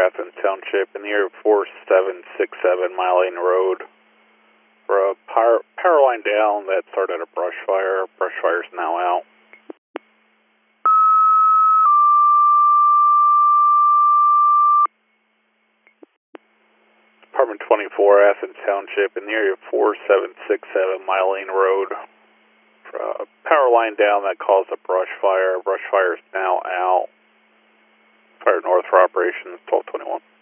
Athens Township in the area of 4767 Mile Lane Road. For a power line down that started a brush fire. Brush fire is now out. Apartment 24, Athens Township in the area of 4767 Mile Lane Road. For a power line down that caused a brush fire. Brush fire is now out. Fire north for operations 1221.